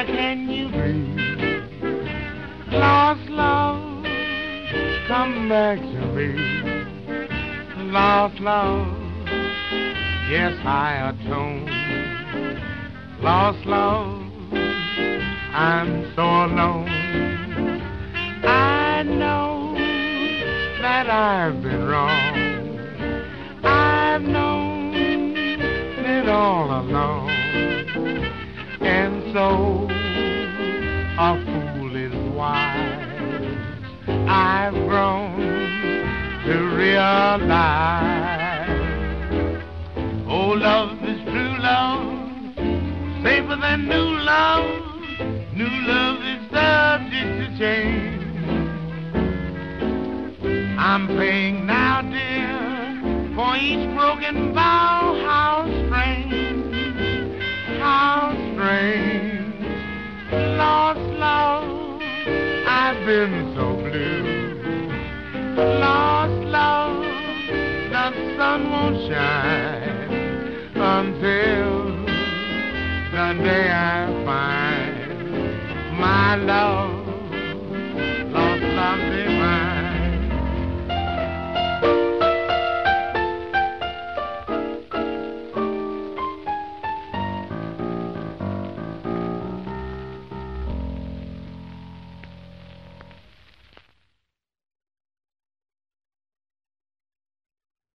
can you be? Lost love, come back to me. Lost love, yes, I atone. Lost love, I'm so alone. I know that I've been wrong. I've known it all along. And so a fool is wise. I've grown to realize, oh, love is true love, safer than new love. New love is subject to change. I'm paying now, dear, for each broken vow. How strange, how strange. Lost love, I've been so blue. Lost love, the sun won't shine until the day I find my love